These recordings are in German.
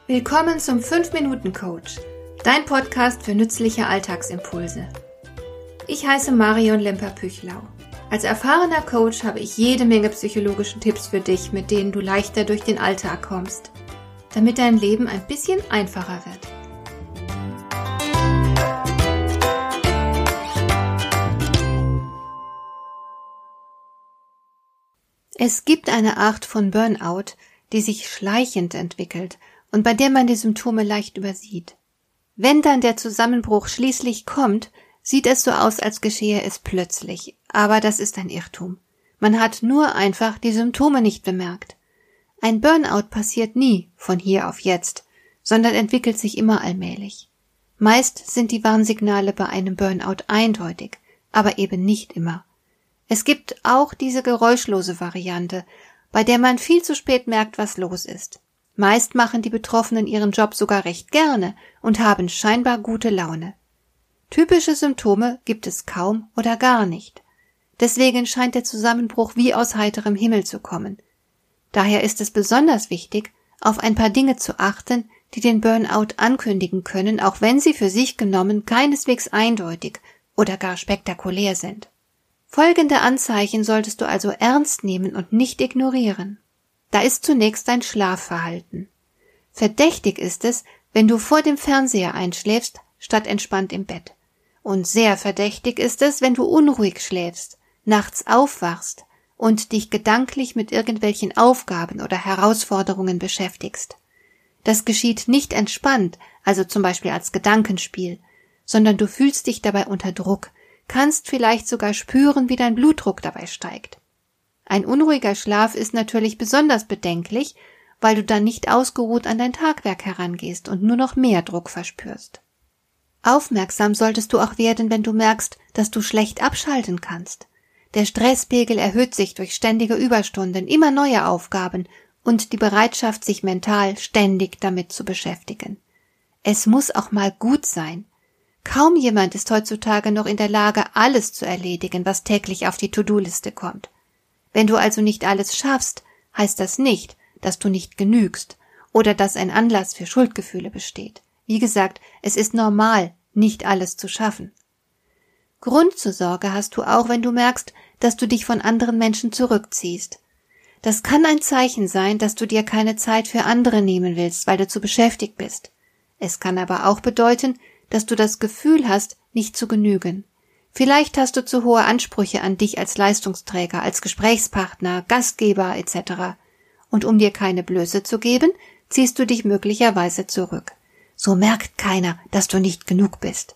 Willkommen zum 5-Minuten-Coach, dein Podcast für nützliche Alltagsimpulse. Ich heiße Marion Lemper-Püchlau. Als erfahrener Coach habe ich jede Menge psychologische Tipps für dich, mit denen du leichter durch den Alltag kommst, damit dein Leben ein bisschen einfacher wird. Es gibt eine Art von Burnout, die sich schleichend entwickelt und bei der man die Symptome leicht übersieht. Wenn dann der Zusammenbruch schließlich kommt, sieht es so aus, als geschehe es plötzlich. Aber das ist ein Irrtum. Man hat nur einfach die Symptome nicht bemerkt. Ein Burnout passiert nie von hier auf jetzt, sondern entwickelt sich immer allmählich. Meist sind die Warnsignale bei einem Burnout eindeutig, aber eben nicht immer. Es gibt auch diese geräuschlose Variante, bei der man viel zu spät merkt, was los ist. Meist machen die Betroffenen ihren Job sogar recht gerne und haben scheinbar gute Laune. Typische Symptome gibt es kaum oder gar nicht. Deswegen scheint der Zusammenbruch wie aus heiterem Himmel zu kommen. Daher ist es besonders wichtig, auf ein paar Dinge zu achten, die den Burnout ankündigen können, auch wenn sie für sich genommen keineswegs eindeutig oder gar spektakulär sind. Folgende Anzeichen solltest du also ernst nehmen und nicht ignorieren. Da ist zunächst dein Schlafverhalten. Verdächtig ist es, wenn du vor dem Fernseher einschläfst, statt entspannt im Bett. Und sehr verdächtig ist es, wenn du unruhig schläfst, nachts aufwachst und dich gedanklich mit irgendwelchen Aufgaben oder Herausforderungen beschäftigst. Das geschieht nicht entspannt, also zum Beispiel als Gedankenspiel, sondern du fühlst dich dabei unter Druck, kannst vielleicht sogar spüren, wie dein Blutdruck dabei steigt. Ein unruhiger Schlaf ist natürlich besonders bedenklich, weil du dann nicht ausgeruht an dein Tagwerk herangehst und nur noch mehr Druck verspürst. Aufmerksam solltest du auch werden, wenn du merkst, dass du schlecht abschalten kannst. Der Stresspegel erhöht sich durch ständige Überstunden, immer neue Aufgaben und die Bereitschaft, sich mental ständig damit zu beschäftigen. Es muss auch mal gut sein. Kaum jemand ist heutzutage noch in der Lage, alles zu erledigen, was täglich auf die To-Do-Liste kommt. Wenn du also nicht alles schaffst, heißt das nicht, dass du nicht genügst oder dass ein Anlass für Schuldgefühle besteht. Wie gesagt, es ist normal, nicht alles zu schaffen. Grund zur Sorge hast du auch, wenn du merkst, dass du dich von anderen Menschen zurückziehst. Das kann ein Zeichen sein, dass du dir keine Zeit für andere nehmen willst, weil du zu beschäftigt bist. Es kann aber auch bedeuten, dass du das Gefühl hast, nicht zu genügen. Vielleicht hast du zu hohe Ansprüche an dich als Leistungsträger, als Gesprächspartner, Gastgeber etc. Und um dir keine Blöße zu geben, ziehst du dich möglicherweise zurück. So merkt keiner, dass du nicht genug bist.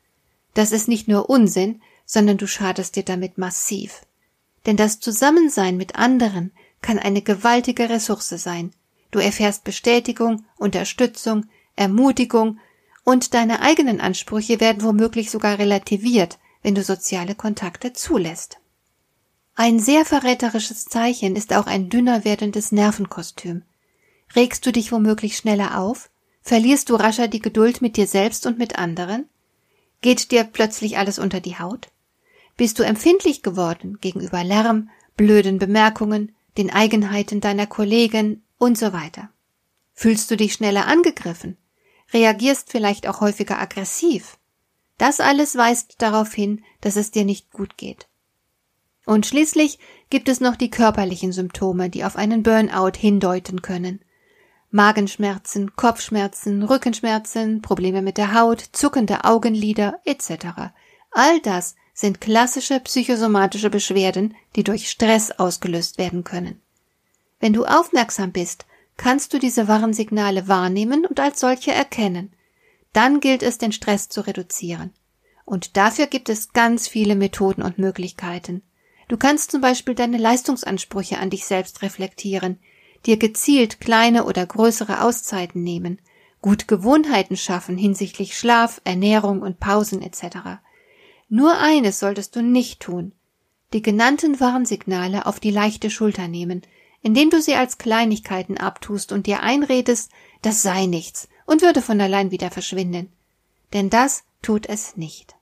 Das ist nicht nur Unsinn, sondern du schadest dir damit massiv. Denn das Zusammensein mit anderen kann eine gewaltige Ressource sein. Du erfährst Bestätigung, Unterstützung, Ermutigung und deine eigenen Ansprüche werden womöglich sogar relativiert, wenn du soziale Kontakte zulässt. Ein sehr verräterisches Zeichen ist auch ein dünner werdendes Nervenkostüm. Regst du dich womöglich schneller auf? Verlierst du rascher die Geduld mit dir selbst und mit anderen? Geht dir plötzlich alles unter die Haut? Bist du empfindlich geworden gegenüber Lärm, blöden Bemerkungen, den Eigenheiten deiner Kollegen und so weiter? Fühlst du dich schneller angegriffen? Reagierst vielleicht auch häufiger aggressiv? Das alles weist darauf hin, dass es dir nicht gut geht. Und schließlich gibt es noch die körperlichen Symptome, die auf einen Burnout hindeuten können. Magenschmerzen, Kopfschmerzen, Rückenschmerzen, Probleme mit der Haut, zuckende Augenlider etc. All das sind klassische psychosomatische Beschwerden, die durch Stress ausgelöst werden können. Wenn du aufmerksam bist, kannst du diese Warnsignale wahrnehmen und als solche erkennen. Dann gilt es, den Stress zu reduzieren. Und dafür gibt es ganz viele Methoden und Möglichkeiten. Du kannst zum Beispiel deine Leistungsansprüche an dich selbst reflektieren, dir gezielt kleine oder größere Auszeiten nehmen, gut Gewohnheiten schaffen hinsichtlich Schlaf, Ernährung und Pausen etc. Nur eines solltest du nicht tun: die genannten Warnsignale auf die leichte Schulter nehmen, indem du sie als Kleinigkeiten abtust und dir einredest, das sei nichts und würde von allein wieder verschwinden. Denn das tut es nicht.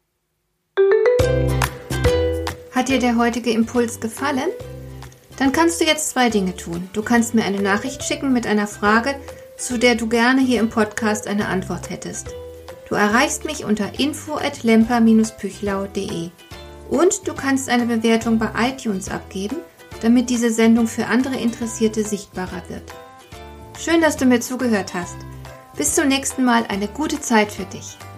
Hat dir der heutige Impuls gefallen? Dann kannst du jetzt 2 Dinge tun. Du kannst mir eine Nachricht schicken mit einer Frage, zu der du gerne hier im Podcast eine Antwort hättest. Du erreichst mich unter info@lemper-püchlau.de und du kannst eine Bewertung bei iTunes abgeben, damit diese Sendung für andere Interessierte sichtbarer wird. Schön, dass du mir zugehört hast. Bis zum nächsten Mal, eine gute Zeit für dich.